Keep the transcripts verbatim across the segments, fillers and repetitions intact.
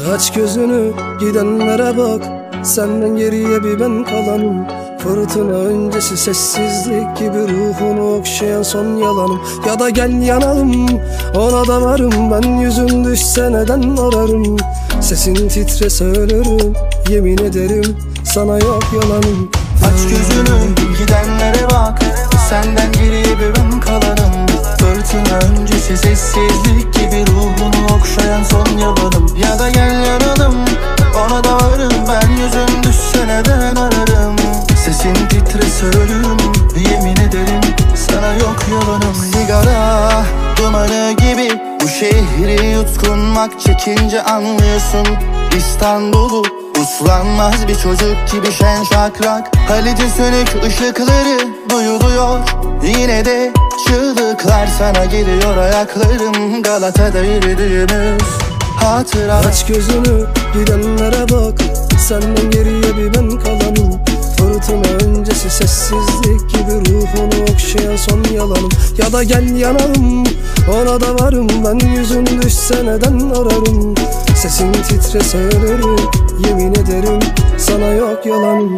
Aç gözünü, gidenlere bak, senden geriye bir ben kalanım. Fırtına öncesi sessizlik gibi ruhunu okşayan son yalanım. Ya da gel yanalım, ona da varım, ben yüzün düşse neden ararım. Sesin titrese ölürüm, yemin ederim sana yok yalanım. Aç gözünü, gidenlere bak, senden geriye bir ben kalanım. Fırtına öncesi sessizlik gibi ruhunu okşayan son yalanım. Ya da gel yanalım, ona da varım, ben yüzün düşse neden ararım. Sesin titrese ölürüm, yemin ederim sana yok yalanım. Sigara dumanı gibi bu şehri yutkunmak, çekince anlıyorsun İstanbul'u. Uslanmaz bir çocuk gibi şen şakrak, Halici sönük ışıkları duyuluyor. Yine de çığlıklar sana geliyor, ayaklarım Galata'da yürüdüğümüz hatıra. Aç gözünü, gidenlere bak, senden geriye bir ben kalanım. Fırtına öncesi sessizlik gibi ruhunu okşayan son yalanım. Ya da gel yanalım, ona da varım, ben yüzün düşse neden ararım. Sesin titrese ölürüm, yemin ederim sana yok yalanım.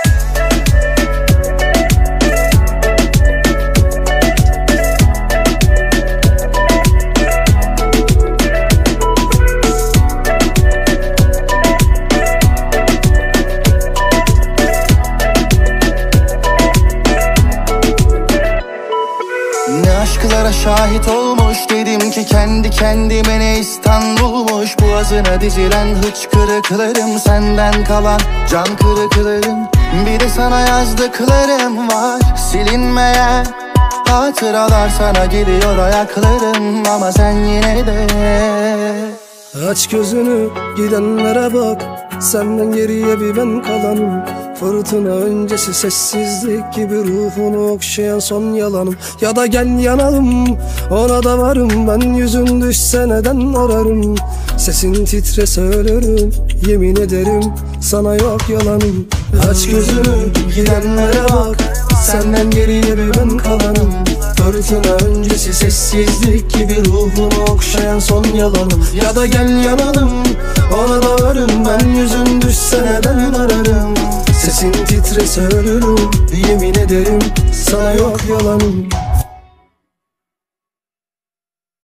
Ne aşklara şahit olmuş, dedim ki kendi kendime ne İstanbul'muş. Boğazına dizilen hıçkırıklarım, senden kalan can kırıklarım. Bir de sana yazdıklarım var, silinmeyen hatıralar sana geliyor ayaklarım. Ama sen yine de aç gözünü, gidenlere bak, senden geriye bir ben kalanım. Fırtına öncesi sessizlik gibi ruhunu okşayan son yalanım. Ya da gel yanalım, ona da varım, ben yüzün düşse neden ararım. Sesin titrese ölürüm, yemin ederim sana yok yalanım. Aç gözünü, gidenlere bak, senden geriye bir ben kalanım. Fırtına öncesi sessizlik gibi ruhunu okşayan son yalanım. Ya da gel yanalım, ona da varım, ben yüzün düşse neden ararım. Sesin titrese ölürüm, yemin ederim sana yok yalanım.